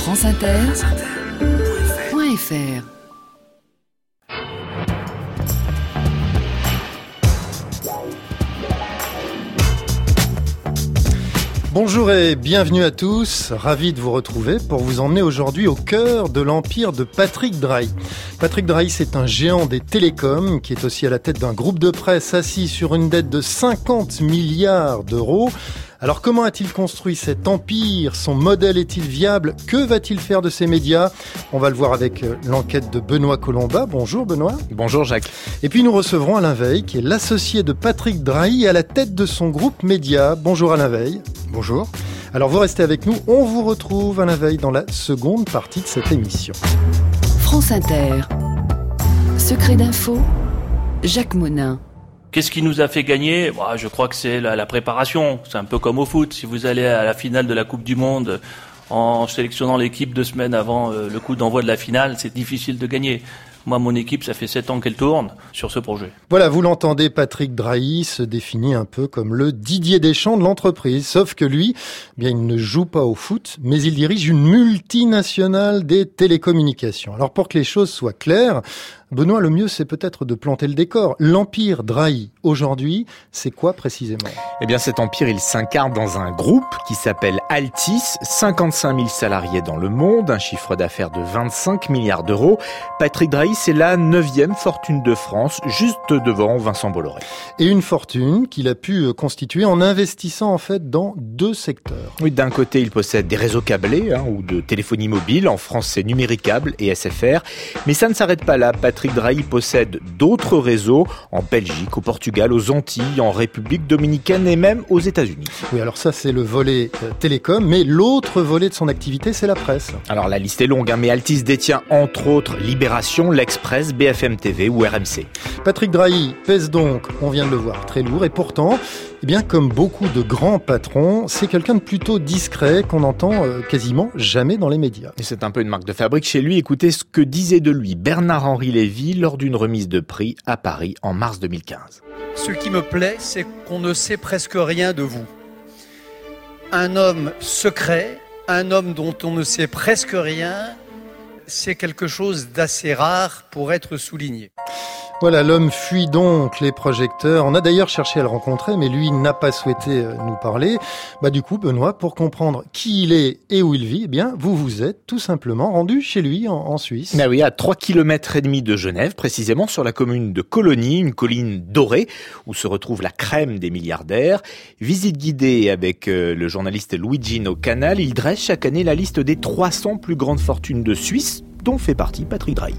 franceinter.fr. Bonjour et bienvenue à tous, ravi de vous retrouver pour vous emmener aujourd'hui au cœur de l'empire de Patrick Drahi. Patrick Drahi, c'est un géant des télécoms qui est aussi à la tête d'un groupe de presse assis sur une dette de 50 milliards d'euros. Alors comment a-t-il construit cet empire? Son modèle est-il viable? Que va-t-il faire de ses médias? On va le voir avec l'enquête de Benoît Colomba. Bonjour Benoît. Bonjour Jacques. Et puis nous recevrons Alain Veil, qui est l'associé de Patrick Drahi à la tête de son groupe média. Bonjour Alain Veil. Bonjour. Alors vous restez avec nous, on vous retrouve Alain Veil dans la seconde partie de cette émission. France Inter. Secret d'info, Jacques Monin. Qu'est-ce qui nous a fait gagner ? Je crois que c'est la préparation. C'est un peu comme au foot. Si vous allez à la finale de la Coupe du Monde en sélectionnant l'équipe 2 semaines avant le coup d'envoi de la finale, c'est difficile de gagner. Moi, mon équipe, ça fait 7 ans qu'elle tourne sur ce projet. Voilà, vous l'entendez, Patrick Drahi se définit un peu comme le Didier Deschamps de l'entreprise. Sauf que lui, bien, il ne joue pas au foot, mais il dirige une multinationale des télécommunications. Alors, pour que les choses soient claires, Benoît, le mieux, c'est peut-être de planter le décor. L'empire Drahi, aujourd'hui, c'est quoi précisément ? Eh bien, cet empire, il s'incarne dans un groupe qui s'appelle Altice, 55 000 salariés dans le monde, un chiffre d'affaires de 25 milliards d'euros. Patrick Drahi, c'est la 9e fortune de France, juste devant Vincent Bolloré. Et une fortune qu'il a pu constituer en investissant en fait dans 2 secteurs. Oui, d'un côté, il possède des réseaux câblés ou de téléphonie mobile. En France, c'est Numéricable et SFR. Mais ça ne s'arrête pas là. Patrick Drahi possède d'autres réseaux en Belgique, au Portugal, aux Antilles, en République dominicaine et même aux États-Unis. Oui, alors ça, c'est le volet télécom. Mais l'autre volet de son activité, c'est la presse. Alors la liste est longue, mais Altice détient entre autres Libération, L'Express, BFM TV ou RMC. Patrick Drahi pèse donc, on vient de le voir, très lourd. Et pourtant, eh bien, comme beaucoup de grands patrons, c'est quelqu'un de plutôt discret qu'on entend quasiment jamais dans les médias. Et c'est un peu une marque de fabrique chez lui. Écoutez ce que disait de lui Bernard-Henri Lévy lors d'une remise de prix à Paris en mars 2015. Ce qui me plaît, c'est qu'on ne sait presque rien de vous. Un homme secret, un homme dont on ne sait presque rien, c'est quelque chose d'assez rare pour être souligné. Voilà, l'homme fuit donc les projecteurs. On a d'ailleurs cherché à le rencontrer, mais lui n'a pas souhaité nous parler. Du coup, Benoît, pour comprendre qui il est et où il vit, eh bien, vous vous êtes tout simplement rendu chez lui en Suisse. Mais oui, à 3,5 km de Genève, précisément sur la commune de Colonie, une colline dorée, où se retrouve la crème des milliardaires. Visite guidée avec le journaliste Luigino Canal. Il dresse chaque année la liste des 300 plus grandes fortunes de Suisse, dont fait partie Patrick Drahi.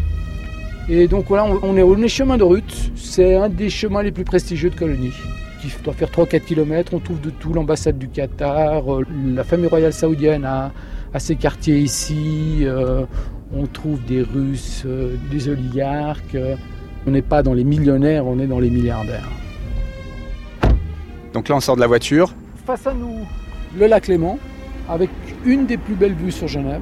Et donc voilà, on est chemin de route. C'est un des chemins les plus prestigieux de Colonie, qui doit faire 3-4 km. On trouve de tout, l'ambassade du Qatar, la famille royale saoudienne a ses quartiers ici. On trouve des Russes, des oligarques. On n'est pas dans les millionnaires, on est dans les milliardaires. Donc là, on sort de la voiture. Face à nous, le lac Léman, avec une des plus belles vues sur Genève.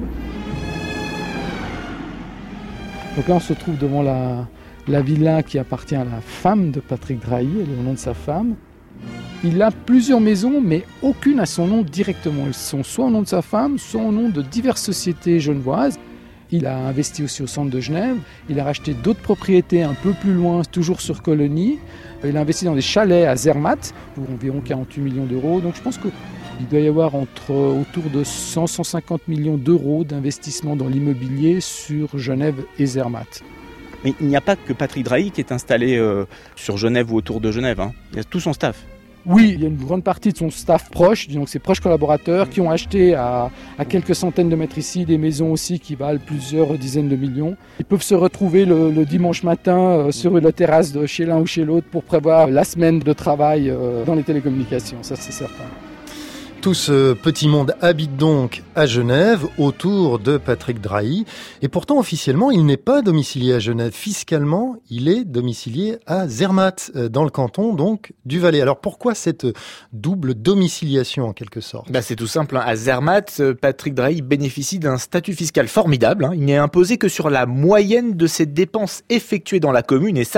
Donc là, on se trouve devant la villa qui appartient à la femme de Patrick Drahi, elle est au nom de sa femme. Il a plusieurs maisons, mais aucune à son nom directement. Elles sont soit au nom de sa femme, soit au nom de diverses sociétés genevoises. Il a investi aussi au centre de Genève. Il a racheté d'autres propriétés un peu plus loin, toujours sur Colonie. Il a investi dans des chalets à Zermatt, pour environ 48 millions d'euros. Donc je pense qu'il doit y avoir autour de 100-150 millions d'euros d'investissement dans l'immobilier sur Genève et Zermatt. Mais il n'y a pas que Patrick Drahi qui est installé sur Genève ou autour de Genève. Il y a tout son staff. Oui, il y a une grande partie de son staff proche, donc ses proches collaborateurs, qui ont acheté à quelques centaines de mètres ici des maisons aussi qui valent plusieurs dizaines de millions. Ils peuvent se retrouver le dimanche matin sur la terrasse de chez l'un ou chez l'autre pour prévoir la semaine de travail dans les télécommunications, ça c'est certain. Tout ce petit monde habite donc à Genève, autour de Patrick Drahi. Et pourtant, officiellement, il n'est pas domicilié à Genève. Fiscalement, il est domicilié à Zermatt, dans le canton donc du Valais. Alors pourquoi cette double domiciliation en quelque sorte ? C'est tout simple. À Zermatt, Patrick Drahi bénéficie d'un statut fiscal formidable. Il n'est imposé que sur la moyenne de ses dépenses effectuées dans la commune. Et ça,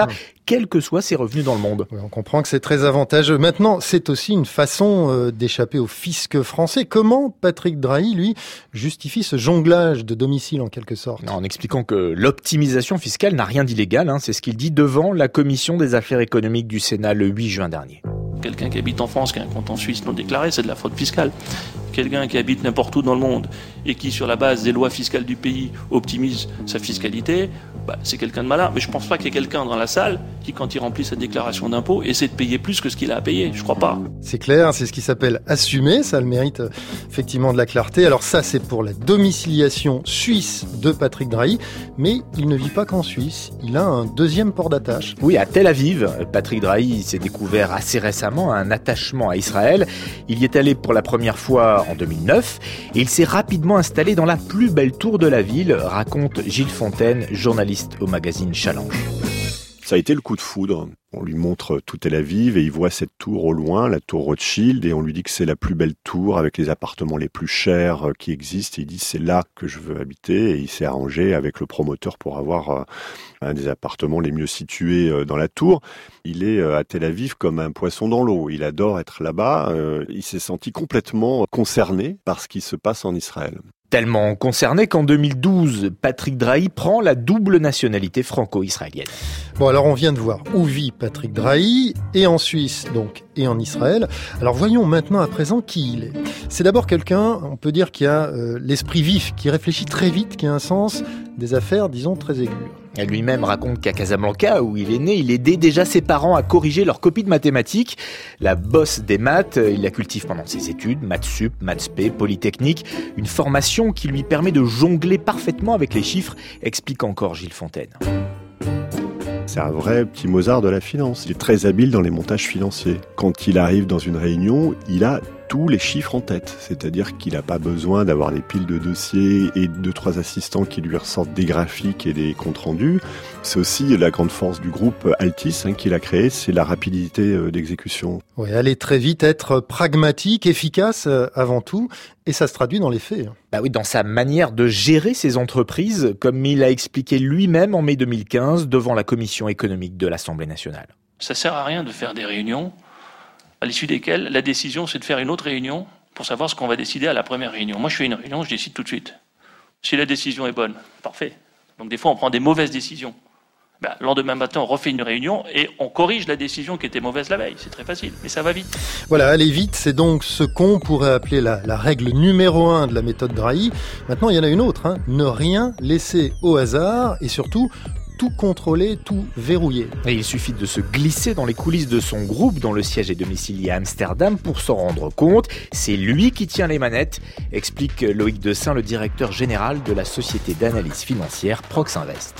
quels que soient ses revenus dans le monde. Oui, on comprend que c'est très avantageux. Maintenant, c'est aussi une façon d'échapper au fisc français. Comment Patrick Drahi, lui, justifie ce jonglage de domicile en quelque sorte ? En expliquant que l'optimisation fiscale n'a rien d'illégal, c'est ce qu'il dit devant la commission des affaires économiques du Sénat le 8 juin dernier. Quelqu'un qui habite en France, qui a un compte en Suisse non déclaré, c'est de la fraude fiscale. Quelqu'un qui habite n'importe où dans le monde et qui, sur la base des lois fiscales du pays, optimise sa fiscalité, c'est quelqu'un de malin. Mais je ne pense pas qu'il y ait quelqu'un dans la salle qui, quand il remplit sa déclaration d'impôt, essaie de payer plus que ce qu'il a à payer. Je ne crois pas. C'est clair, c'est ce qui s'appelle assumer. Ça a le mérite effectivement de la clarté. Alors ça, c'est pour la domiciliation suisse de Patrick Drahi. Mais il ne vit pas qu'en Suisse. Il a un deuxième port d'attache. Oui, à Tel Aviv. Patrick Drahi s'est découvert assez récemment un attachement à Israël. Il y est allé pour la première fois en 2009 et il s'est rapidement installé dans la plus belle tour de la ville, raconte Gilles Fontaine, journaliste au magazine Challenge. Ça a été le coup de foudre. On lui montre tout Tel Aviv et il voit cette tour au loin, la tour Rothschild, et on lui dit que c'est la plus belle tour avec les appartements les plus chers qui existent. Et il dit c'est là que je veux habiter, et il s'est arrangé avec le promoteur pour avoir un des appartements les mieux situés dans la tour. Il est à Tel Aviv comme un poisson dans l'eau. Il adore être là-bas. Il s'est senti complètement concerné par ce qui se passe en Israël. Tellement concerné qu'en 2012, Patrick Drahi prend la double nationalité franco-israélienne. Bon, alors on vient de voir où vit Patrick Drahi, et en Suisse donc, et en Israël. Alors voyons maintenant à présent qui il est. C'est d'abord quelqu'un, on peut dire, qui a l'esprit vif, qui réfléchit très vite, qui a un sens des affaires, disons, très aigu. Elle lui-même raconte qu'à Casablanca, où il est né, il aidait déjà ses parents à corriger leur copie de mathématiques. La bosse des maths, il la cultive pendant ses études, maths sup, maths spé, polytechnique, une formation qui lui permet de jongler parfaitement avec les chiffres, explique encore Gilles Fontaine. C'est un vrai petit Mozart de la finance. Il est très habile dans les montages financiers. Quand il arrive dans une réunion, il a tous les chiffres en tête. C'est-à-dire qu'il n'a pas besoin d'avoir des piles de dossiers et 2-3 assistants qui lui ressortent des graphiques et des comptes rendus. C'est aussi la grande force du groupe Altis qu'il a créé, c'est la rapidité d'exécution. Oui, aller très vite, être pragmatique, efficace avant tout, et ça se traduit dans les faits. Oui, dans sa manière de gérer ses entreprises, comme il a expliqué lui-même en mai 2015 devant la commission économique de l'Assemblée nationale. Ça sert à rien de faire des réunions à l'issue desquelles la décision c'est de faire une autre réunion pour savoir ce qu'on va décider à la première réunion. Moi je fais une réunion, je décide tout de suite. Si la décision est bonne, parfait. Donc des fois on prend des mauvaises décisions. Le lendemain matin, on refait une réunion et on corrige la décision qui était mauvaise la veille. C'est très facile, mais ça va vite. Voilà, aller vite, c'est donc ce qu'on pourrait appeler la règle numéro 1 de la méthode Drahi. Maintenant, il y en a une autre, ne rien laisser au hasard et surtout tout contrôler, tout verrouiller. Et il suffit de se glisser dans les coulisses de son groupe dont le siège est domicilié à Amsterdam pour s'en rendre compte. C'est lui qui tient les manettes, explique Loïc Dessin, le directeur général de la société d'analyse financière Proxinvest.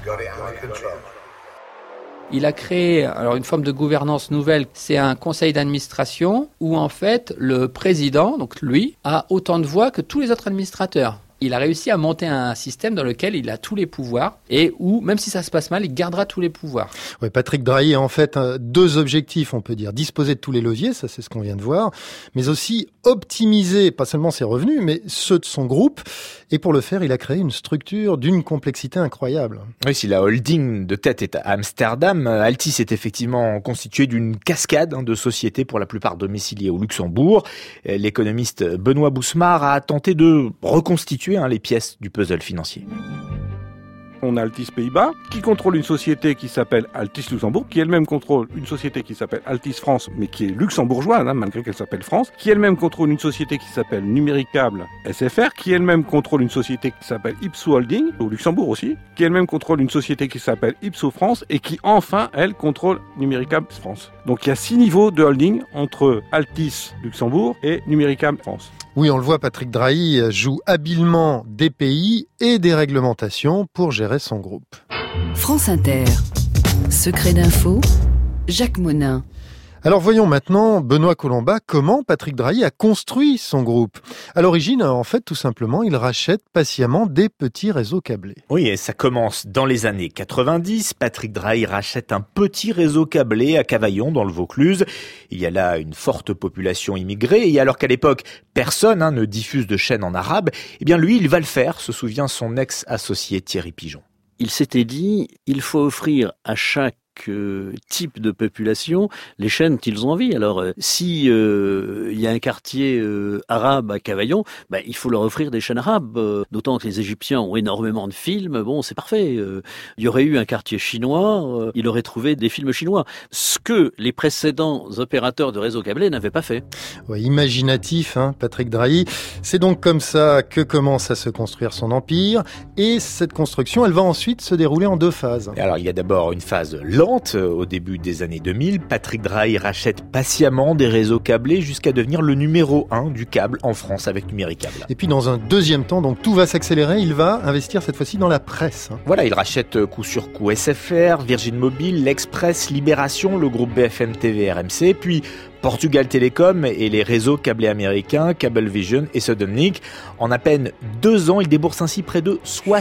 Il a créé une forme de gouvernance nouvelle. C'est un conseil d'administration où en fait le président, donc lui, a autant de voix que tous les autres administrateurs. Il a réussi à monter un système dans lequel il a tous les pouvoirs et où, même si ça se passe mal, il gardera tous les pouvoirs. Oui, Patrick Drahi a en fait deux objectifs, on peut dire. Disposer de tous les leviers, ça c'est ce qu'on vient de voir, mais aussi optimiser, pas seulement ses revenus, mais ceux de son groupe. Et pour le faire, il a créé une structure d'une complexité incroyable. Oui, si la holding de tête est à Amsterdam, Altis est effectivement constitué d'une cascade de sociétés, pour la plupart domiciliées au Luxembourg. L'économiste Benoît Bousmar a tenté de reconstituer les pièces du puzzle financier. On a Altis Pays-Bas, qui contrôle une société qui s'appelle Altis Luxembourg, qui elle-même contrôle une société qui s'appelle Altis France, mais qui est luxembourgeoise, malgré qu'elle s'appelle France, qui elle-même contrôle une société qui s'appelle Numéricable SFR, qui elle-même contrôle une société qui s'appelle Ipso Holding, au Luxembourg aussi, qui elle-même contrôle une société qui s'appelle Ipso France, et qui enfin, elle, contrôle Numéricable France. Donc il y a 6 niveaux de holding entre Altis Luxembourg et Numéricable France. Oui, on le voit, Patrick Drahi joue habilement des pays et des réglementations pour gérer son groupe. France Inter. Secret d'info, Jacques Monin. Alors voyons maintenant, Benoît Colomba, comment Patrick Drahi a construit son groupe. À l'origine, en fait, tout simplement, il rachète patiemment des petits réseaux câblés. Oui, et ça commence dans les années 90. Patrick Drahi rachète un petit réseau câblé à Cavaillon, dans le Vaucluse. Il y a là une forte population immigrée, et alors qu'à l'époque, personne ne diffuse de chaîne en arabe, eh bien lui, il va le faire, se souvient son ex-associé Thierry Pigeon. Il s'était dit, il faut offrir à chaque type de population les chaînes qu'ils ont envie. Alors, si il y a un quartier arabe à Cavaillon, il faut leur offrir des chaînes arabes. D'autant que les Égyptiens ont énormément de films. Bon, c'est parfait. Il y aurait eu un quartier chinois, il aurait trouvé des films chinois. Ce que les précédents opérateurs de réseau câblé n'avaient pas fait. Ouais, imaginatif, Patrick Drahi. C'est donc comme ça que commence à se construire son empire. Et cette construction, elle va ensuite se dérouler en 2 phases. Alors, il y a d'abord une phase lente. Au début des années 2000, Patrick Drahi rachète patiemment des réseaux câblés jusqu'à devenir le numéro 1 du câble en France avec Numéricable. Et puis dans un deuxième temps, donc tout va s'accélérer, il va investir cette fois-ci dans la presse. Voilà, il rachète coup sur coup SFR, Virgin Mobile, l'Express, Libération, le groupe BFM TV RMC, puis Portugal Télécom et les réseaux câblés américains, Cablevision et Suddenlink. En à peine 2 ans, il débourse ainsi près de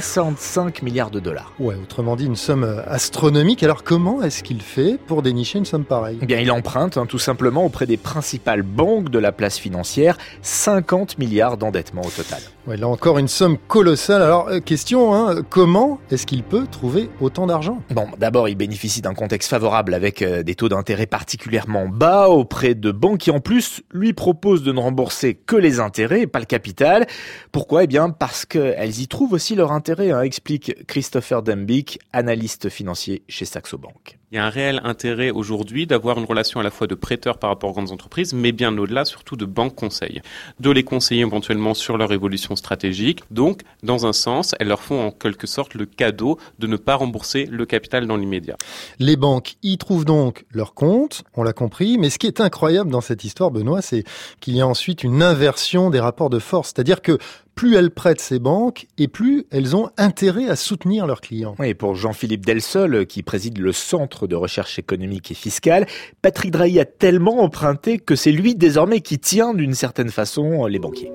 65 milliards de dollars. Ouais, autrement dit, une somme astronomique. Alors comment est-ce qu'il fait pour dénicher une somme pareille ? Eh bien, il emprunte tout simplement auprès des principales banques de la place financière, 50 milliards d'endettement au total. Ouais, là encore, une somme colossale. Alors, question, comment est-ce qu'il peut trouver autant d'argent ? Bon, d'abord, il bénéficie d'un contexte favorable avec des taux d'intérêt particulièrement bas auprès de banques qui, en plus, lui proposent de ne rembourser que les intérêts et pas le capital. Pourquoi ? Eh bien, parce qu'elles y trouvent aussi leur intérêt, explique Christopher Dembick, analyste financier chez Saxo Bank. Il y a un réel intérêt aujourd'hui d'avoir une relation à la fois de prêteur par rapport aux grandes entreprises, mais bien au-delà, surtout de banques conseils. De les conseiller éventuellement sur leur évolution stratégique. Donc, dans un sens, elles leur font en quelque sorte le cadeau de ne pas rembourser le capital dans l'immédiat. Les banques y trouvent donc leur compte, on l'a compris, mais ce qui est incroyable dans cette histoire, Benoît, c'est qu'il y a ensuite une inversion des rapports de force. C'est-à-dire que plus elles prêtent ces banques et plus elles ont intérêt à soutenir leurs clients. Oui, pour Jean-Philippe Delsol, qui préside le Centre de recherche économique et fiscale, Patrick Drahi a tellement emprunté que c'est lui désormais qui tient d'une certaine façon les banquiers.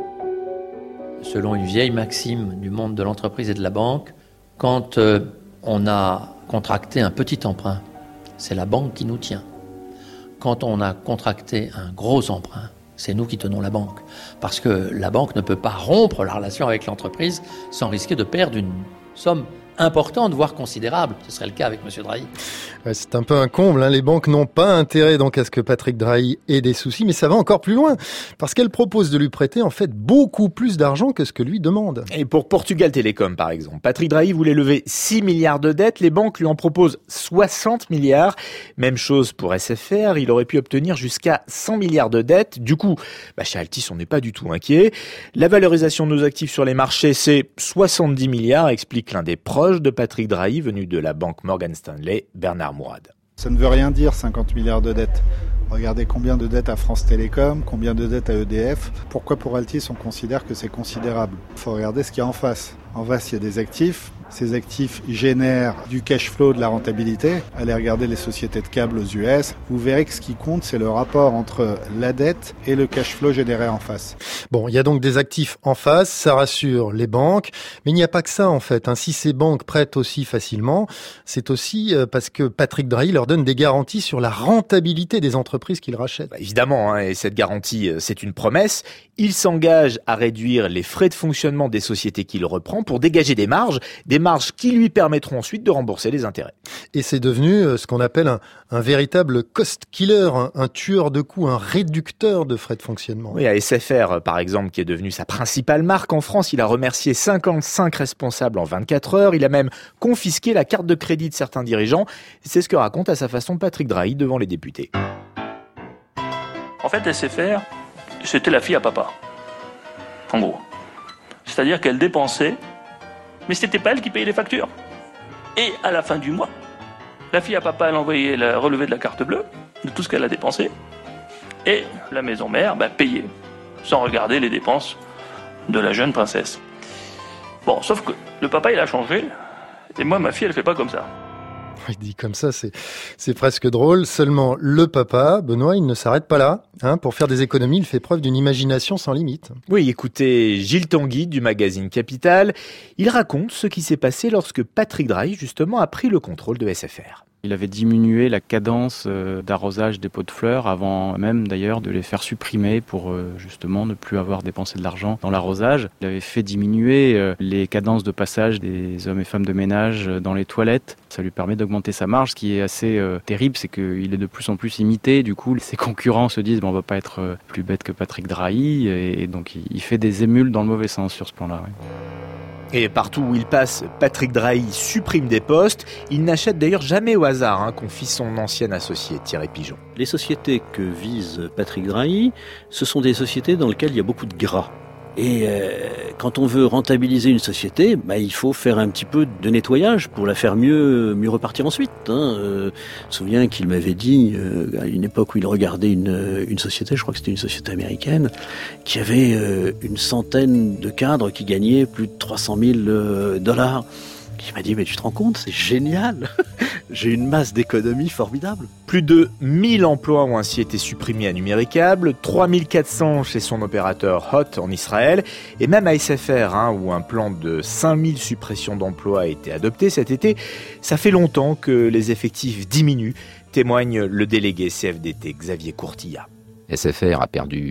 Selon une vieille maxime du monde de l'entreprise et de la banque, quand on a contracté un petit emprunt, c'est la banque qui nous tient. Quand on a contracté un gros emprunt, c'est nous qui tenons la banque. Parce que la banque ne peut pas rompre la relation avec l'entreprise sans risquer de perdre une somme importante, voire considérable. Ce serait le cas avec M. Drahi. Ouais, c'est un peu un comble. Les banques n'ont pas intérêt donc à ce que Patrick Drahi ait des soucis, mais ça va encore plus loin. Parce qu'elles proposent de lui prêter en fait beaucoup plus d'argent que ce que lui demande. Et pour Portugal Télécom, par exemple, Patrick Drahi voulait lever 6 milliards de dettes. Les banques lui en proposent 60 milliards. Même chose pour SFR. Il aurait pu obtenir jusqu'à 100 milliards de dettes. Du coup, chez Altice, on n'est pas du tout inquiet. La valorisation de nos actifs sur les marchés, c'est 70 milliards, explique l'un des proches de Patrick Drahi, venu de la banque Morgan Stanley, Bernard Mourad. Ça ne veut rien dire, 50 milliards de dettes. Regardez combien de dettes à France Télécom, combien de dettes à EDF. Pourquoi pour Altice on considère que c'est considérable ? Il faut regarder ce qu'il y a en face. En face, il y a des actifs. Ces actifs génèrent du cash flow, de la rentabilité. Allez regarder les sociétés de câbles aux US. Vous verrez que ce qui compte, c'est le rapport entre la dette et le cash flow généré en face. Bon, il y a donc des actifs en face, ça rassure les banques. Mais il n'y a pas que ça, en fait. Si ces banques prêtent aussi facilement, c'est aussi parce que Patrick Drahi leur donne des garanties sur la rentabilité des entreprises qu'il rachète. Évidemment, et cette garantie, c'est une promesse. Il s'engage à réduire les frais de fonctionnement des sociétés qu'il reprend pour dégager des marges qui lui permettront ensuite de rembourser les intérêts. Et c'est devenu ce qu'on appelle un véritable cost killer, un tueur de coûts, un réducteur de frais de fonctionnement. Oui, à SFR, par exemple, qui est devenu sa principale marque en France, il a remercié 55 responsables en 24 heures. Il a même confisqué la carte de crédit de certains dirigeants. C'est ce que raconte à sa façon Patrick Drahi devant les députés. En fait, SFR, c'était la fille à papa. En gros. C'est-à-dire qu'elle dépensait, mais c'était pas elle qui payait les factures. Et à la fin du mois, la fille à papa, elle envoyait le relevé de la carte bleue, de tout ce qu'elle a dépensé, et la maison mère payait, sans regarder les dépenses de la jeune princesse. Bon, sauf que le papa, il a changé, et moi, ma fille, elle fait pas comme ça. Il dit comme ça, c'est presque drôle. Seulement, le papa, Benoît, il ne s'arrête pas là. Pour faire des économies, il fait preuve d'une imagination sans limite. Oui, écoutez Gilles Tanguy du magazine Capital. Il raconte ce qui s'est passé lorsque Patrick Drahi, justement, a pris le contrôle de SFR. Il avait diminué la cadence d'arrosage des pots de fleurs avant même d'ailleurs de les faire supprimer pour justement ne plus avoir dépensé de l'argent dans l'arrosage. Il avait fait diminuer les cadences de passage des hommes et femmes de ménage dans les toilettes. Ça lui permet d'augmenter sa marge. Ce qui est assez terrible, c'est qu'il est de plus en plus imité. Du coup, ses concurrents se disent on va pas être plus bête que Patrick Drahi, et donc il fait des émules dans le mauvais sens sur ce plan-là. Ouais. Et partout où il passe, Patrick Drahi supprime des postes. Il n'achète d'ailleurs jamais au hasard, confie son ancien associé Thierry Pigeon. Les sociétés que vise Patrick Drahi, ce sont des sociétés dans lesquelles il y a beaucoup de gras. Et quand on veut rentabiliser une société, il faut faire un petit peu de nettoyage pour la faire mieux repartir ensuite. Je me souviens qu'il m'avait dit, à une époque où il regardait une société, je crois que c'était une société américaine, qui avait une centaine de cadres qui gagnaient plus de 300 000 $. Il m'a dit, mais tu te rends compte, c'est génial. J'ai une masse d'économies formidable. Plus de 1000 emplois ont ainsi été supprimés à Numéricable, 3400 chez son opérateur Hot en Israël, et même à SFR, où un plan de 5000 suppressions d'emplois a été adopté cet été. Ça fait longtemps que les effectifs diminuent, témoigne le délégué CFDT Xavier Courtillat. SFR a perdu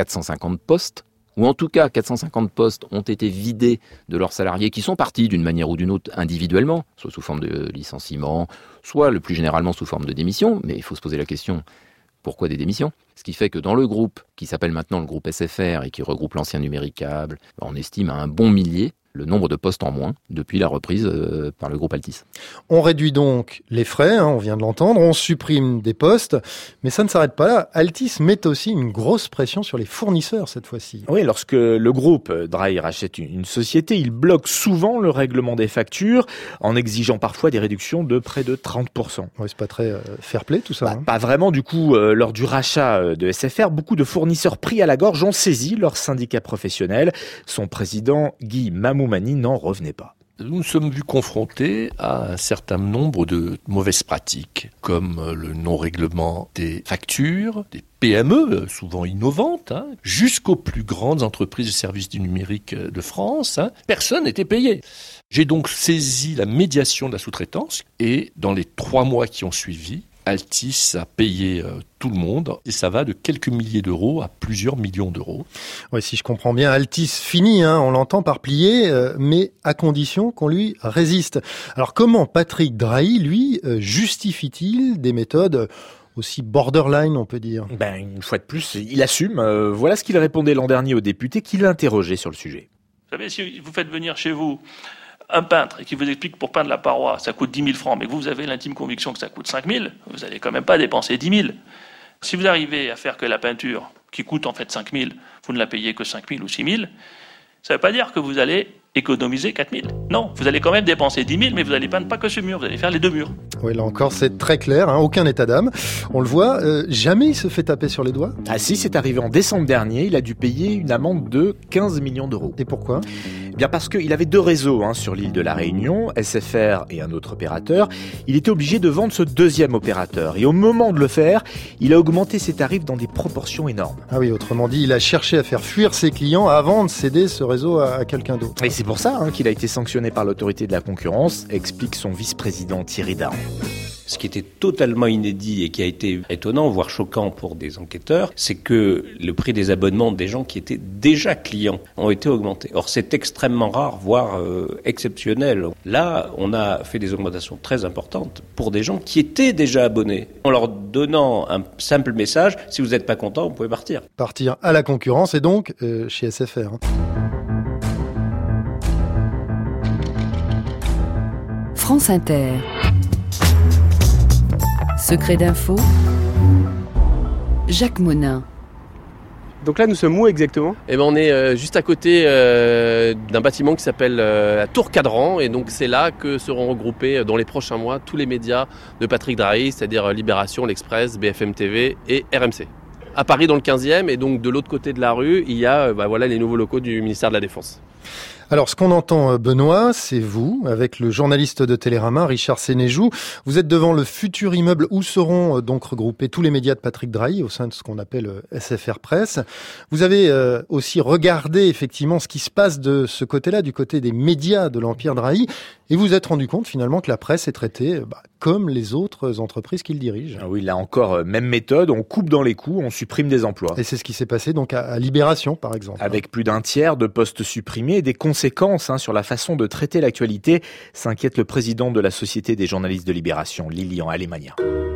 450 postes. Ou en tout cas, 450 postes ont été vidés de leurs salariés qui sont partis d'une manière ou d'une autre individuellement, soit sous forme de licenciement, soit le plus généralement sous forme de démission. Mais il faut se poser la question, pourquoi des démissions ? Ce qui fait que dans le groupe, qui s'appelle maintenant le groupe SFR et qui regroupe l'ancien Numéricable, on estime à un bon millier le nombre de postes en moins depuis la reprise par le groupe Altis. On réduit donc les frais, on vient de l'entendre, on supprime des postes, mais ça ne s'arrête pas là. Altis met aussi une grosse pression sur les fournisseurs cette fois-ci. Oui, lorsque le groupe Drahi rachète une société, il bloque souvent le règlement des factures en exigeant parfois des réductions de près de 30%. Oui, c'est pas très fair-play tout ça. Pas vraiment, du coup, lors du rachat de SFR, beaucoup de fournisseurs pris à la gorge ont saisi leur syndicat professionnel. Son président, Guy Mamoumani, n'en revenait pas. Nous nous sommes vus confrontés à un certain nombre de mauvaises pratiques, comme le non-règlement des factures, des PME, souvent innovantes, jusqu'aux plus grandes entreprises de services du numérique de France. Personne n'était payé. J'ai donc saisi la médiation de la sous-traitance et dans les 3 mois qui ont suivi, Altis a payé tout le monde et ça va de quelques milliers d'euros à plusieurs millions d'euros. Oui, si je comprends bien, Altis finit, on l'entend par plier, mais à condition qu'on lui résiste. Alors comment Patrick Drahi, lui, justifie-t-il des méthodes aussi borderline, on peut dire ? Une fois de plus, il assume. Voilà ce qu'il répondait l'an dernier aux députés qui l'interrogeaient sur le sujet. Vous savez, si vous faites venir chez vous un peintre qui vous explique que pour peindre la paroi, ça coûte 10 000 francs, mais que vous avez l'intime conviction que ça coûte 5 000, vous n'allez quand même pas dépenser 10 000. Si vous arrivez à faire que la peinture, qui coûte en fait 5 000, vous ne la payez que 5 000 ou 6 000, ça ne veut pas dire que vous allez économiser 4 000. Non, vous allez quand même dépenser 10 000, mais vous n'allez peindre pas que ce mur, vous allez faire les 2 murs. Oui, là encore, c'est très clair, aucun état d'âme. On le voit, jamais il se fait taper sur les doigts. Ah si, c'est arrivé en décembre dernier, il a dû payer une amende de 15 millions d'euros. Et pourquoi ? Bien parce qu'il avait 2 réseaux sur l'île de la Réunion, SFR et un autre opérateur. Il était obligé de vendre ce deuxième opérateur. Et au moment de le faire, il a augmenté ses tarifs dans des proportions énormes. Ah oui, autrement dit, il a cherché à faire fuir ses clients avant de céder ce réseau à quelqu'un d'autre. Et c'est pour ça qu'il a été sanctionné par l'autorité de la concurrence, explique son vice-président Thierry Daron. Ce qui était totalement inédit et qui a été étonnant, voire choquant pour des enquêteurs, c'est que le prix des abonnements des gens qui étaient déjà clients ont été augmentés. Or, c'est extrêmement rare, voire exceptionnel. Là, on a fait des augmentations très importantes pour des gens qui étaient déjà abonnés, en leur donnant un simple message, si vous n'êtes pas content, vous pouvez partir. Partir à la concurrence et donc chez SFR. France Inter. Secret d'info, Jacques Monin. Donc là, nous sommes où exactement ? On est juste à côté d'un bâtiment qui s'appelle la Tour Cadran. Et donc, c'est là que seront regroupés dans les prochains mois tous les médias de Patrick Drahi, c'est-à-dire Libération, L'Express, BFM TV et RMC. À Paris, dans le 15e, et donc de l'autre côté de la rue, il y a les nouveaux locaux du ministère de la Défense. Alors, ce qu'on entend, Benoît, c'est vous, avec le journaliste de Télérama, Richard Sénéjou. Vous êtes devant le futur immeuble où seront donc regroupés tous les médias de Patrick Drahi au sein de ce qu'on appelle SFR Presse. Vous avez aussi regardé effectivement ce qui se passe de ce côté-là, du côté des médias de l'Empire Drahi, et vous vous êtes rendu compte finalement que la presse est traitée comme les autres entreprises qu'il dirige. Ah oui, là encore, même méthode, on coupe dans les coûts, on supprime des emplois. Et c'est ce qui s'est passé donc à Libération, par exemple. Avec plus d'un tiers de postes supprimés et des conséquences sur la façon de traiter l'actualité, s'inquiète le président de la Société des journalistes de Libération, Lilian Alemania.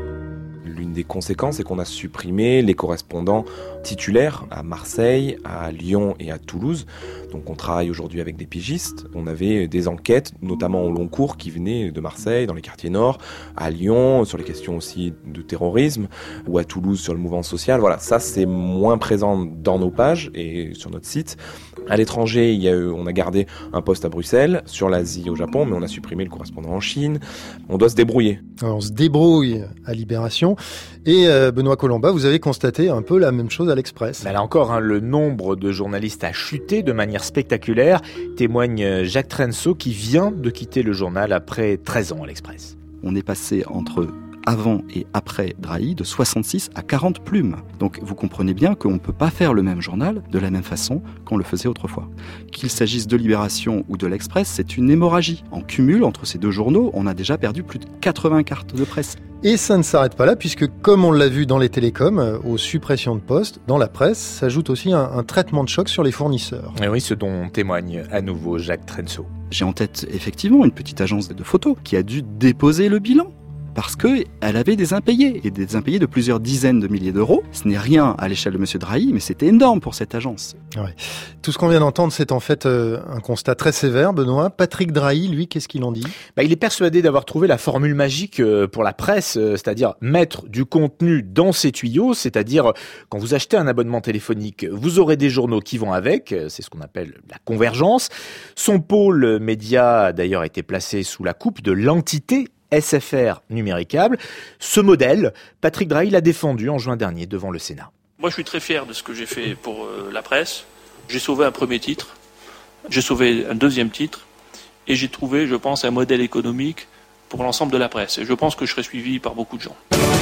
L'une des conséquences, c'est qu'on a supprimé les correspondants titulaires à Marseille, à Lyon et à Toulouse. Donc on travaille aujourd'hui avec des pigistes. On avait des enquêtes, notamment au long cours, qui venaient de Marseille, dans les quartiers nord, à Lyon, sur les questions aussi de terrorisme, ou à Toulouse sur le mouvement social. Voilà, ça c'est moins présent dans nos pages et sur notre site. À l'étranger, on a gardé un poste à Bruxelles, sur l'Asie au Japon, mais on a supprimé le correspondant en Chine. On doit se débrouiller. Alors, on se débrouille à Libération. Et Benoît Colomba, vous avez constaté un peu la même chose à l'Express. Là encore, le nombre de journalistes a chuté de manière spectaculaire, témoigne Jacques Trenceau qui vient de quitter le journal après 13 ans à l'Express. On est passé entre avant et après Drahi de 66 à 40 plumes. Donc vous comprenez bien qu'on ne peut pas faire le même journal de la même façon qu'on le faisait autrefois. Qu'il s'agisse de Libération ou de l'Express, c'est une hémorragie. En cumul entre ces deux journaux, on a déjà perdu plus de 80 cartes de presse. Et ça ne s'arrête pas là, puisque comme on l'a vu dans les télécoms, aux suppressions de postes, dans la presse, s'ajoute aussi un traitement de choc sur les fournisseurs. Et oui, ce dont témoigne à nouveau Jacques Trenceau. J'ai en tête effectivement une petite agence de photos qui a dû déposer le bilan. Parce qu'elle avait des impayés, et des impayés de plusieurs dizaines de milliers d'euros. Ce n'est rien à l'échelle de M. Drahi, mais c'était énorme pour cette agence. Ouais. Tout ce qu'on vient d'entendre, c'est en fait un constat très sévère, Benoît. Patrick Drahi, lui, qu'est-ce qu'il en dit ? Il est persuadé d'avoir trouvé la formule magique pour la presse, c'est-à-dire mettre du contenu dans ses tuyaux, c'est-à-dire quand vous achetez un abonnement téléphonique, vous aurez des journaux qui vont avec, c'est ce qu'on appelle la convergence. Son pôle média a d'ailleurs été placé sous la coupe de l'entité SFR Numéricable. Ce modèle, Patrick Drahi l'a défendu en juin dernier devant le Sénat. Moi, je suis très fier de ce que j'ai fait pour la presse. J'ai sauvé un premier titre, j'ai sauvé un deuxième titre, et j'ai trouvé, je pense, un modèle économique pour l'ensemble de la presse. Et je pense que je serai suivi par beaucoup de gens.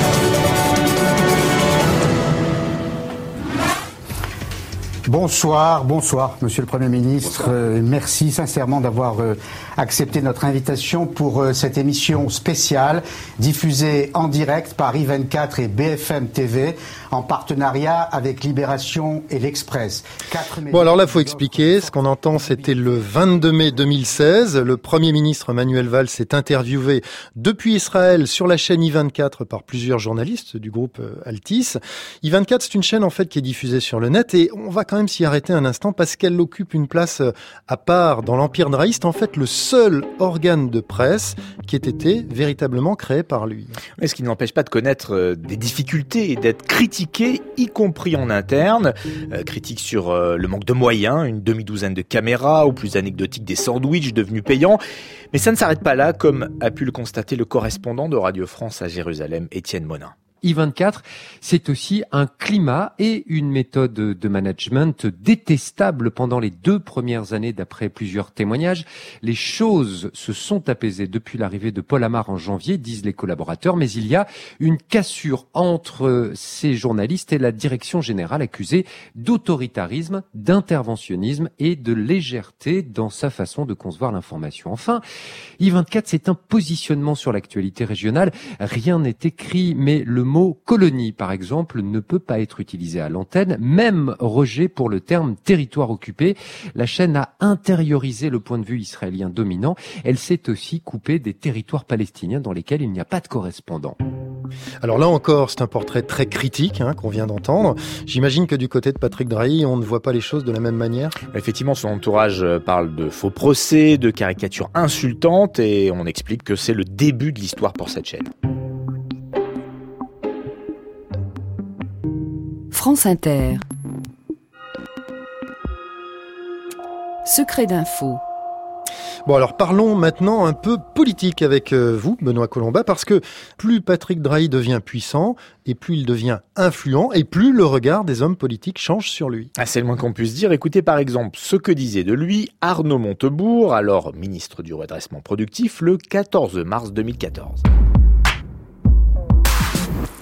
Bonsoir, Monsieur le Premier ministre. Merci sincèrement d'avoir accepté notre invitation pour cette émission spéciale diffusée en direct par I24 et BFM TV en partenariat avec Libération et l'Express. Bon, alors là, il faut expliquer. Ce qu'on entend, c'était le 22 mai 2016. Le Premier ministre Manuel Valls s'est interviewé depuis Israël sur la chaîne I24 par plusieurs journalistes du groupe Altis. I24, c'est une chaîne en fait qui est diffusée sur le net et on va quand même s'y arrêter un instant parce qu'elle occupe une place à part dans l'Empire Drahi. C'est en fait le seul organe de presse qui ait été véritablement créé par lui. Mais ce qui ne l'empêche pas de connaître des difficultés et d'être critiqué, y compris en interne. Critique sur le manque de moyens, une demi-douzaine de caméras, ou plus anecdotique des sandwichs devenus payants. Mais ça ne s'arrête pas là, comme a pu le constater le correspondant de Radio France à Jérusalem, Étienne Monin. I24, c'est aussi un climat et une méthode de management détestable pendant les 2 premières années d'après plusieurs témoignages. Les choses se sont apaisées depuis l'arrivée de Paul Amar en janvier, disent les collaborateurs, mais il y a une cassure entre ces journalistes et la direction générale accusée d'autoritarisme, d'interventionnisme et de légèreté dans sa façon de concevoir l'information. Enfin, I24, c'est un positionnement sur l'actualité régionale. Rien n'est écrit, mais le mot colonie, par exemple, ne peut pas être utilisé à l'antenne, même rejet pour le terme territoire occupé. La chaîne a intériorisé le point de vue israélien dominant. Elle s'est aussi coupée des territoires palestiniens dans lesquels il n'y a pas de correspondant. Alors là encore, c'est un portrait très critique qu'on vient d'entendre. J'imagine que du côté de Patrick Drahi, on ne voit pas les choses de la même manière. Effectivement, son entourage parle de faux procès, de caricatures insultantes et on explique que c'est le début de l'histoire pour cette chaîne. France Inter. Secret d'info. Bon alors parlons maintenant un peu politique avec vous, Benoît Colomba, parce que plus Patrick Drahi devient puissant, et plus il devient influent, et plus le regard des hommes politiques change sur lui. C'est le moins qu'on puisse dire. Écoutez par exemple ce que disait de lui Arnaud Montebourg, alors ministre du Redressement Productif, le 14 mars 2014.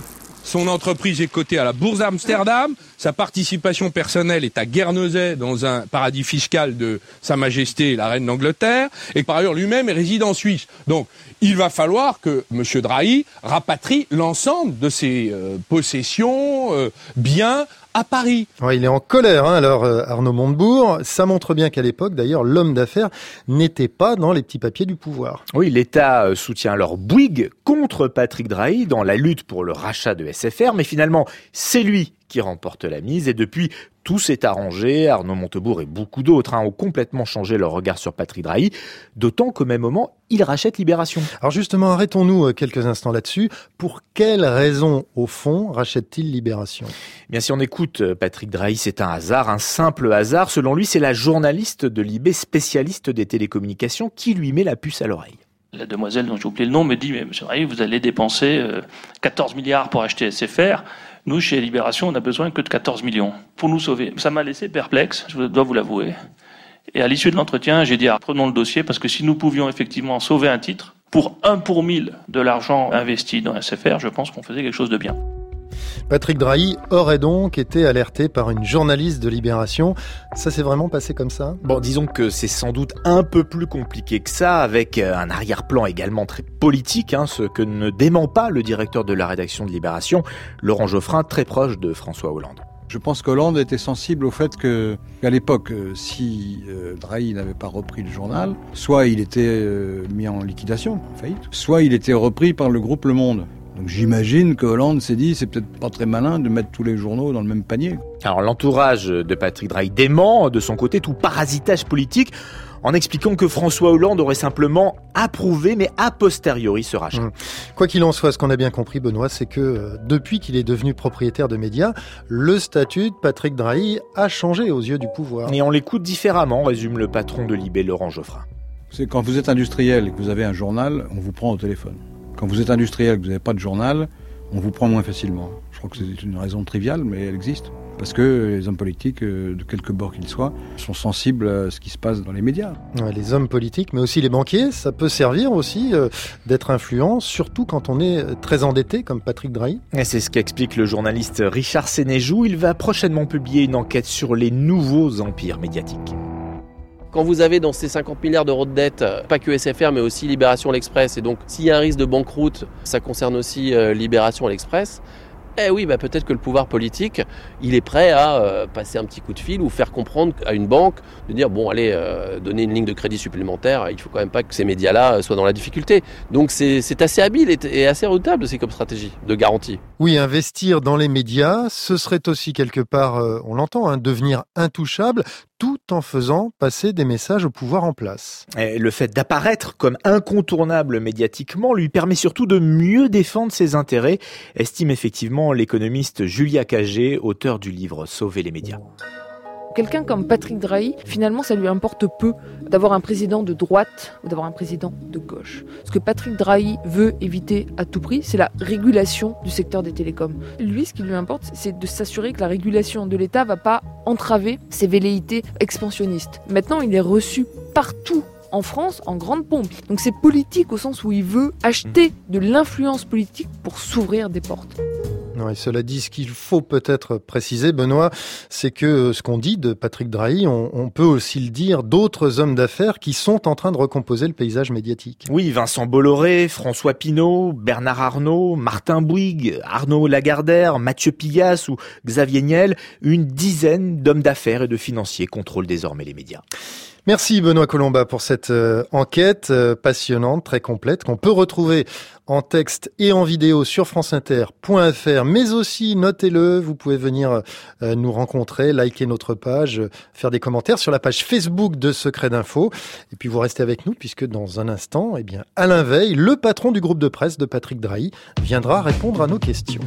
Son entreprise est cotée à la Bourse d'Amsterdam. Sa participation personnelle est à Guernesey, dans un paradis fiscal de Sa Majesté la Reine d'Angleterre. Et par ailleurs, lui-même est résident suisse. Donc, il va falloir que M. Drahi rapatrie l'ensemble de ses possessions, biens, à Paris. Ouais, il est en colère, alors Arnaud Montebourg. Ça montre bien qu'à l'époque, d'ailleurs, l'homme d'affaires n'était pas dans les petits papiers du pouvoir. Oui, l'État soutient alors Bouygues contre Patrick Drahi dans la lutte pour le rachat de SFR, mais finalement, c'est lui qui remporte la mise et depuis, tout s'est arrangé. Arnaud Montebourg et beaucoup d'autres ont complètement changé leur regard sur Patrick Drahi, d'autant qu'au même moment, il rachète Libération. Alors justement, arrêtons-nous quelques instants là-dessus. Pour quelles raisons, au fond, rachète-t-il Libération ? Bien, si on écoute Patrick Drahi, c'est un hasard, un simple hasard. Selon lui, c'est la journaliste de Libé, spécialiste des télécommunications, qui lui met la puce à l'oreille. La demoiselle dont j'ai oublié le nom me dit « Mais monsieur Drahi, vous allez dépenser 14 milliards pour acheter SFR. Nous, chez Libération, on n'a besoin que de 14 millions pour nous sauver. » Ça m'a laissé perplexe, je dois vous l'avouer. Et à l'issue de l'entretien, j'ai dit « Prenons le dossier, parce que si nous pouvions effectivement sauver un titre, pour 1 pour 1000 de l'argent investi dans SFR, je pense qu'on faisait quelque chose de bien. » Patrick Drahi aurait donc été alerté par une journaliste de Libération. Ça s'est vraiment passé comme ça ? Bon, disons que c'est sans doute un peu plus compliqué que ça, avec un arrière-plan également très politique, ce que ne dément pas le directeur de la rédaction de Libération, Laurent Geoffrin, très proche de François Hollande. Je pense qu'Hollande était sensible au fait qu'à l'époque, si Drahi n'avait pas repris le journal, soit il était mis en liquidation, en faillite, soit il était repris par le groupe Le Monde. Donc j'imagine que Hollande s'est dit, c'est peut-être pas très malin de mettre tous les journaux dans le même panier. Alors l'entourage de Patrick Drahi dément de son côté tout parasitage politique, en expliquant que François Hollande aurait simplement approuvé, mais a posteriori, ce rachat. Quoi qu'il en soit, ce qu'on a bien compris, Benoît, c'est que depuis qu'il est devenu propriétaire de médias, le statut de Patrick Drahi a changé aux yeux du pouvoir. Et on l'écoute différemment, résume le patron de Libé, Laurent Geoffrin. C'est quand vous êtes industriel et que vous avez un journal, on vous prend au téléphone. Quand vous êtes industriel et que vous n'avez pas de journal, on vous prend moins facilement. Je crois que c'est une raison triviale, mais elle existe. Parce que les hommes politiques, de quelque bord qu'ils soient, sont sensibles à ce qui se passe dans les médias. Ouais, les hommes politiques, mais aussi les banquiers, ça peut servir aussi d'être influent, surtout quand on est très endetté, comme Patrick Drahi. Et c'est ce qu'explique le journaliste Richard Sénéjou. Il va prochainement publier une enquête sur les nouveaux empires médiatiques. Quand vous avez dans ces 50 milliards d'euros de dette, pas que SFR, mais aussi Libération l'Express, et donc s'il y a un risque de banqueroute, ça concerne aussi Libération l'Express, peut-être que le pouvoir politique, il est prêt à passer un petit coup de fil ou faire comprendre à une banque de dire donner une ligne de crédit supplémentaire, il faut quand même pas que ces médias-là soient dans la difficulté. Donc c'est assez habile et assez redoutable aussi comme stratégie de garantie. Oui, investir dans les médias, ce serait aussi quelque part, on l'entend, devenir intouchable, tout en faisant passer des messages au pouvoir en place. Et le fait d'apparaître comme incontournable médiatiquement lui permet surtout de mieux défendre ses intérêts, estime effectivement l'économiste Julia Cagé, auteur du livre « Sauver les médias ». Quelqu'un comme Patrick Drahi, finalement, ça lui importe peu d'avoir un président de droite ou d'avoir un président de gauche. Ce que Patrick Drahi veut éviter à tout prix, c'est la régulation du secteur des télécoms. Lui, ce qui lui importe, c'est de s'assurer que la régulation de l'État ne va pas entraver ses velléités expansionnistes. Maintenant, il est reçu partout en France en grande pompe. Donc c'est politique au sens où il veut acheter de l'influence politique pour s'ouvrir des portes. Oui, cela dit, ce qu'il faut peut-être préciser, Benoît, c'est que ce qu'on dit de Patrick Drahi, on peut aussi le dire d'autres hommes d'affaires qui sont en train de recomposer le paysage médiatique. Oui, Vincent Bolloré, François Pinault, Bernard Arnault, Martin Bouygues, Arnaud Lagardère, Mathieu Pillas ou Xavier Niel, une dizaine d'hommes d'affaires et de financiers contrôlent désormais les médias. Merci Benoît Colomba pour cette enquête passionnante, très complète, qu'on peut retrouver en texte et en vidéo sur franceinter.fr, mais aussi, notez-le, vous pouvez venir nous rencontrer, liker notre page, faire des commentaires sur la page Facebook de Secret d'Info. Et puis vous restez avec nous puisque dans un instant, Alain Veil, le patron du groupe de presse de Patrick Drahi, viendra répondre à nos questions.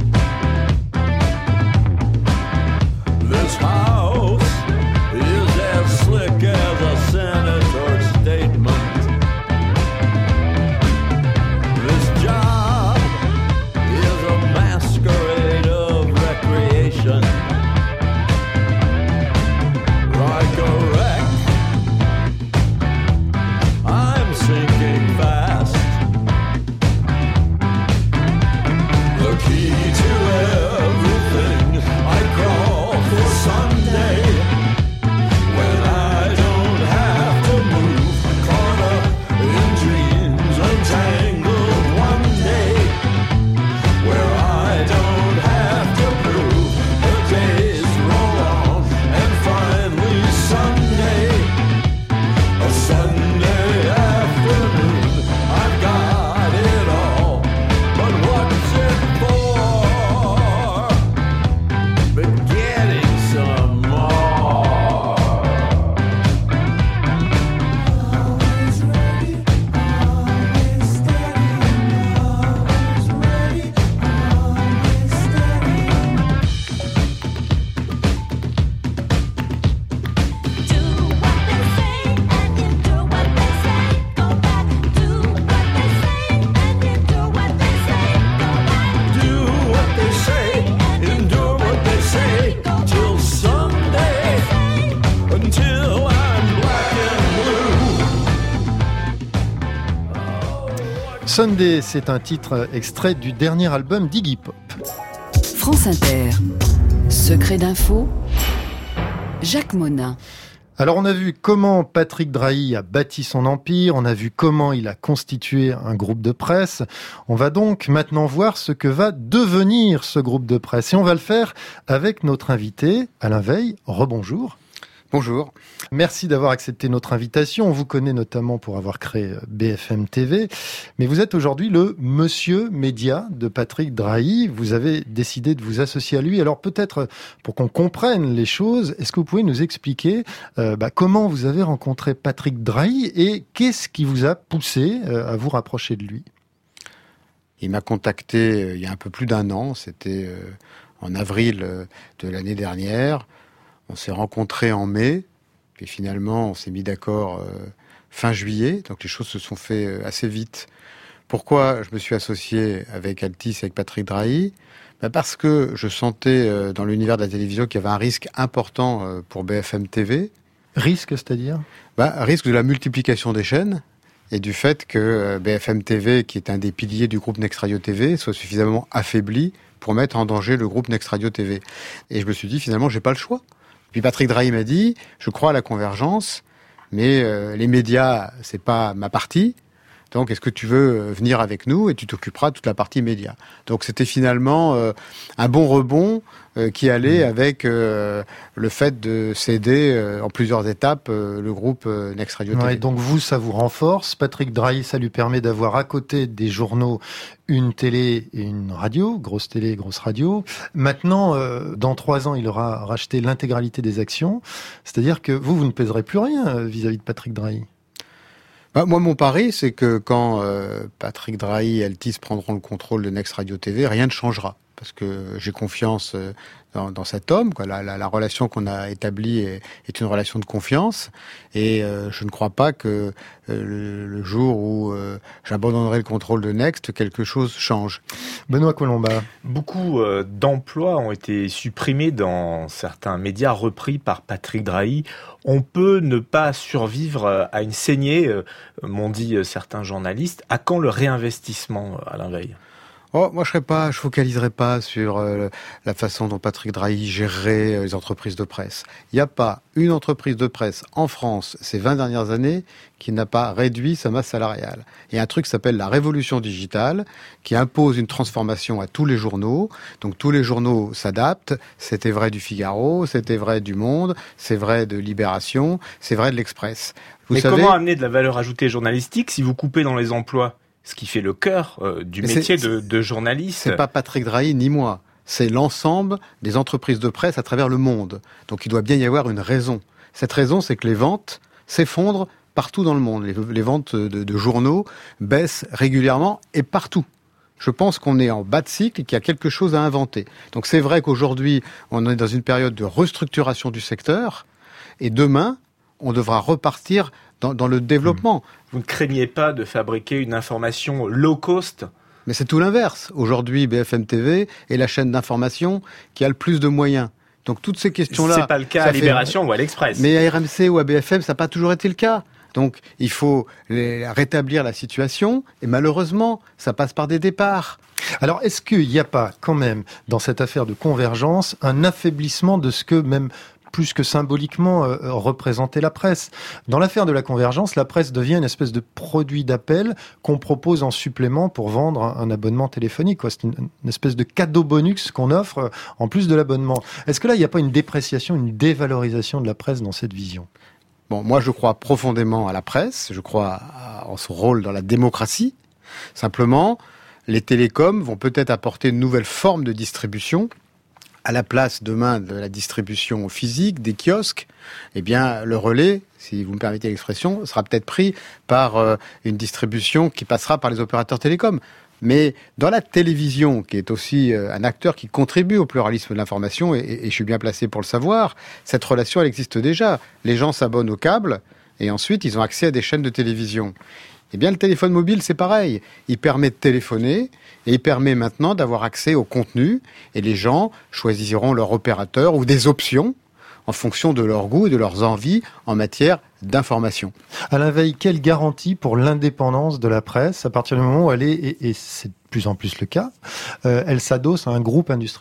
This house is Sunday, c'est un titre extrait du dernier album d'Iggy Pop. France Inter, secret d'info, Jacques Monin. Alors on a vu comment Patrick Drahi a bâti son empire, on a vu comment il a constitué un groupe de presse. On va donc maintenant voir ce que va devenir ce groupe de presse. Et on va le faire avec notre invité, Alain Veil. Rebonjour. Bonjour. Merci d'avoir accepté notre invitation. On vous connaît notamment pour avoir créé BFM TV, mais vous êtes aujourd'hui le monsieur média de Patrick Drahi. Vous avez décidé de vous associer à lui. Alors peut-être pour qu'on comprenne les choses, est-ce que vous pouvez nous expliquer comment vous avez rencontré Patrick Drahi et qu'est-ce qui vous a poussé à vous rapprocher de lui ? Il m'a contacté il y a un peu plus d'un an, c'était en avril de l'année dernière. On s'est rencontrés en mai, puis finalement on s'est mis d'accord fin juillet, donc les choses se sont fait assez vite. Pourquoi je me suis associé avec Altis, avec Patrick Drahi ? Parce que je sentais dans l'univers de la télévision qu'il y avait un risque important pour BFM TV. Risque, c'est-à-dire ? Risque de la multiplication des chaînes et du fait que BFM TV, qui est un des piliers du groupe Next Radio TV, soit suffisamment affaibli pour mettre en danger le groupe Next Radio TV. Et je me suis dit, finalement, j'ai pas le choix. Puis Patrick Drahi m'a dit, je crois à la convergence, mais les médias, c'est pas ma partie. Donc, est-ce que tu veux venir avec nous et tu t'occuperas de toute la partie médias. Donc, c'était finalement un bon rebond qui allait avec le fait de céder en plusieurs étapes le groupe Next Radio TV. Ouais, donc vous, ça vous renforce. Patrick Drahi, ça lui permet d'avoir à côté des journaux une télé et une radio, grosse télé, grosse radio. Maintenant, dans 3 ans, il aura racheté l'intégralité des actions. C'est-à-dire que vous ne pèserez plus rien vis-à-vis de Patrick Drahi. Moi, mon pari, c'est que quand Patrick Drahi et Altis prendront le contrôle de Next Radio TV, rien ne changera. Parce que j'ai confiance dans cet homme. La relation qu'on a établie est une relation de confiance. Et je ne crois pas que le jour où j'abandonnerai le contrôle de Next, quelque chose change. Benoît Colomba. Beaucoup d'emplois ont été supprimés dans certains médias repris par Patrick Drahi. On peut ne pas survivre à une saignée, m'ont dit certains journalistes. À quand le réinvestissement, Alain Veil ? Moi, je focaliserai pas sur la façon dont Patrick Drahi gérerait les entreprises de presse. Il n'y a pas une entreprise de presse en France ces 20 dernières années qui n'a pas réduit sa masse salariale. Il y a un truc qui s'appelle la révolution digitale qui impose une transformation à tous les journaux. Donc tous les journaux s'adaptent. C'était vrai du Figaro, c'était vrai du Monde, c'est vrai de Libération, c'est vrai de l'Express. Mais comment amener de la valeur ajoutée journalistique si vous coupez dans les emplois ? Ce qui fait le cœur du métier de journaliste. C'est pas Patrick Drahi ni moi. C'est l'ensemble des entreprises de presse à travers le monde. Donc il doit bien y avoir une raison. Cette raison, c'est que les ventes s'effondrent partout dans le monde. Les ventes de journaux baissent régulièrement et partout. Je pense qu'on est en bas de cycle et qu'il y a quelque chose à inventer. Donc c'est vrai qu'aujourd'hui, on est dans une période de restructuration du secteur. Et demain, on devra repartir dans le développement. Vous ne craignez pas de fabriquer une information low cost ? Mais c'est tout l'inverse. Aujourd'hui, BFM TV est la chaîne d'information qui a le plus de moyens. Donc toutes ces questions-là... C'est pas le cas à Libération ou à l'Express. Mais à RMC ou à BFM, ça n'a pas toujours été le cas. Donc il faut rétablir la situation et malheureusement, ça passe par des départs. Alors, est-ce qu'il n'y a pas quand même, dans cette affaire de convergence, un affaiblissement de ce que même plus que symboliquement représentait la presse. Dans l'affaire de la convergence, la presse devient une espèce de produit d'appel qu'on propose en supplément pour vendre un abonnement téléphonique. C'est une espèce de cadeau bonus qu'on offre en plus de l'abonnement. Est-ce que là, il n'y a pas une dépréciation, une dévalorisation de la presse dans cette vision ? Bon, moi, je crois profondément à la presse. Je crois en son rôle dans la démocratie. Simplement, les télécoms vont peut-être apporter une nouvelle forme de distribution. À la place demain de la distribution physique, des kiosques, eh bien, le relais, si vous me permettez l'expression, sera peut-être pris par une distribution qui passera par les opérateurs télécoms. Mais dans la télévision, qui est aussi un acteur qui contribue au pluralisme de l'information, et je suis bien placé pour le savoir, cette relation, elle existe déjà. Les gens s'abonnent au câble, et ensuite, ils ont accès à des chaînes de télévision. Eh bien, le téléphone mobile, c'est pareil. Il permet de téléphoner et il permet maintenant d'avoir accès au contenu et les gens choisiront leur opérateur ou des options en fonction de leur goût et de leurs envies en matière d'information. Alain Weil, quelle garantie pour l'indépendance de la presse à partir du moment où elle est, et c'est de plus en plus le cas, elle s'adosse à un groupe industriel ?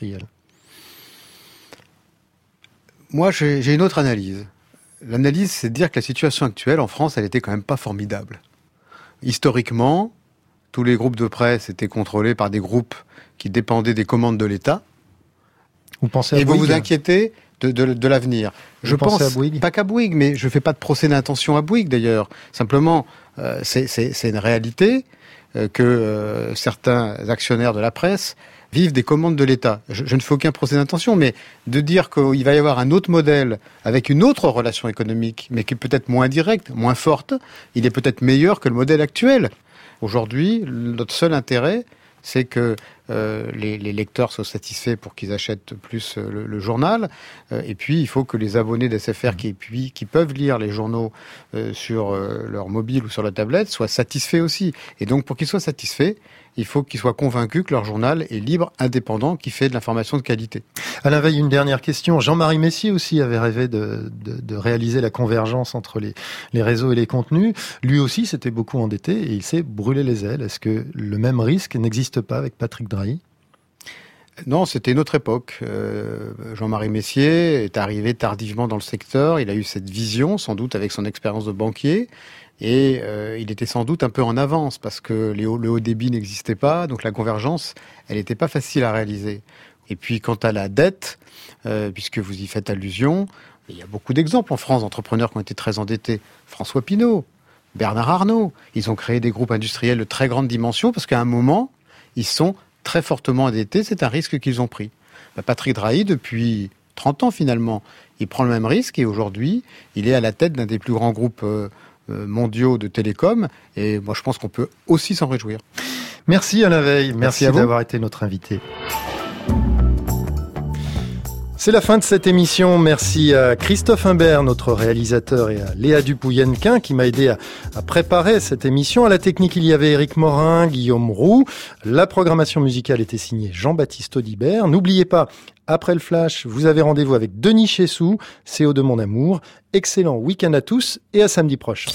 Moi, j'ai une autre analyse. L'analyse, c'est de dire que la situation actuelle en France, elle était quand même pas formidable. Historiquement, tous les groupes de presse étaient contrôlés par des groupes qui dépendaient des commandes de l'État. Vous pensez à Et Bouygues ? vous vous inquiétez de l'avenir. Je pense à Bouygues ? Pas qu'à Bouygues, mais je fais pas de procès d'intention à Bouygues d'ailleurs. Simplement, c'est une réalité que certains actionnaires de la presse vivent des commandes de l'État. Je ne fais aucun procès d'intention, mais de dire qu'il va y avoir un autre modèle avec une autre relation économique, mais qui est peut-être moins directe, moins forte, il est peut-être meilleur que le modèle actuel. Aujourd'hui, notre seul intérêt, c'est que les lecteurs soient satisfaits pour qu'ils achètent plus le journal. Et puis, il faut que les abonnés d'SFR qui peuvent lire les journaux sur leur mobile ou sur la tablette soient satisfaits aussi. Et donc, pour qu'ils soient satisfaits, il faut qu'ils soient convaincus que leur journal est libre, indépendant, qui fait de l'information de qualité. Alain Weil, une dernière question. Jean-Marie Messier aussi avait rêvé de réaliser la convergence entre les réseaux et les contenus. Lui aussi s'était beaucoup endetté et il s'est brûlé les ailes. Est-ce que le même risque n'existe pas avec Patrick Drahi ? Non, c'était une autre époque. Jean-Marie Messier est arrivé tardivement dans le secteur. Il a eu cette vision, sans doute avec son expérience de banquier. Et il était sans doute un peu en avance parce que le haut débit n'existait pas. Donc la convergence, elle n'était pas facile à réaliser. Et puis quant à la dette, puisque vous y faites allusion, il y a beaucoup d'exemples en France d'entrepreneurs qui ont été très endettés. François Pinault, Bernard Arnault. Ils ont créé des groupes industriels de très grande dimension parce qu'à un moment, ils sont très fortement endettés. C'est un risque qu'ils ont pris. Patrick Drahi, depuis 30 ans finalement, il prend le même risque et aujourd'hui, il est à la tête d'un des plus grands groupes mondiaux de télécom. Et moi, je pense qu'on peut aussi s'en réjouir. Merci Alain Weil. Merci à vous d'avoir été notre invité. C'est la fin de cette émission. Merci à Christophe Imbert, notre réalisateur, et à Léa Dupouyennequin qui m'a aidé à préparer cette émission. À la technique, il y avait Éric Morin, Guillaume Roux. La programmation musicale était signée Jean-Baptiste Audibert. N'oubliez pas, après le flash, vous avez rendez-vous avec Denis Chessou, CO de Mon Amour. Excellent week-end à tous et à samedi prochain.